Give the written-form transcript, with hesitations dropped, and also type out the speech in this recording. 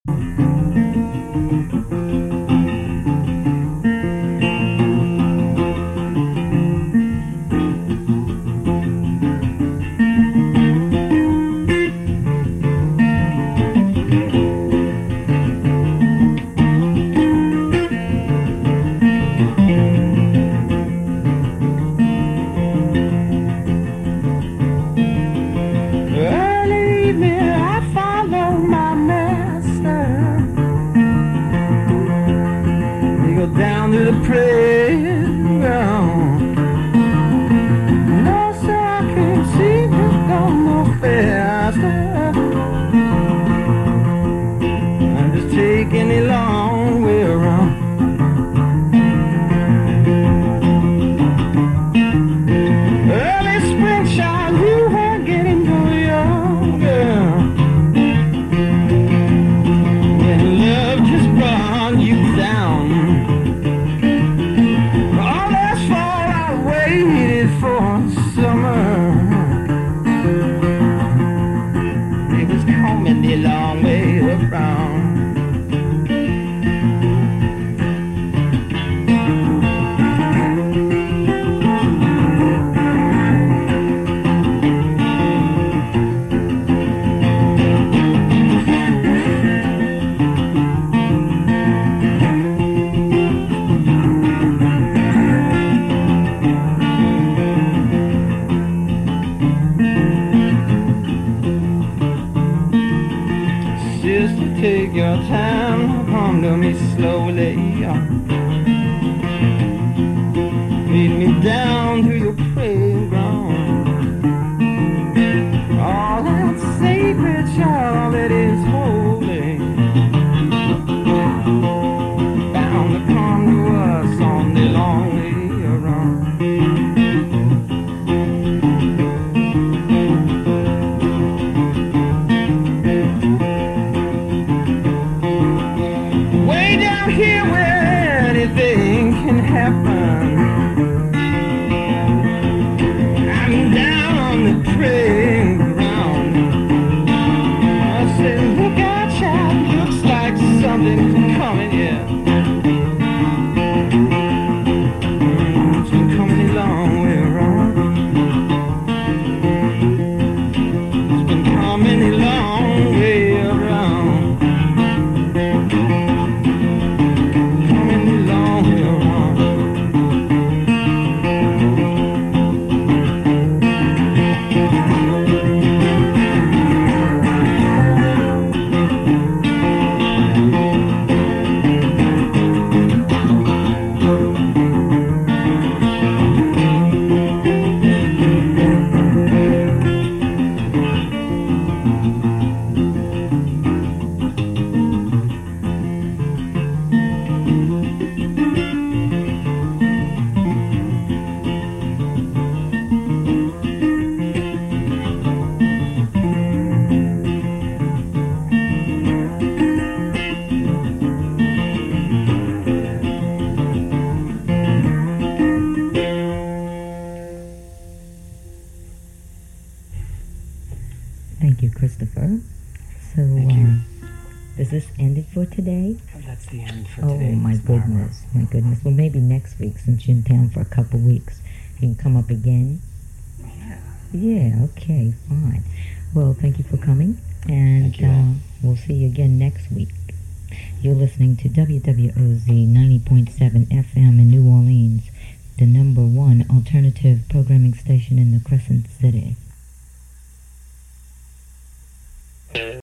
Take your time, come to me slowly. Lead me down to your praying ground. All that sacred child that is holy, bound to come to us on the long way around. Here where anything can happen, I'm down on the praying ground. I said, look out, child, looks like something's coming here. It's been coming a long way around. It's been coming a long way around. Thank you, Christopher. So, does this end it for today? Oh, that's the end for today. Oh, my goodness. My goodness. Well, maybe next week, since you're in town for a couple weeks, you can come up again. Yeah. Yeah, okay, fine. Well, thank you for coming, and we'll see you again next week. You're listening to WWOZ 90.7 FM in New Orleans, the #1 alternative programming station in the Crescent City.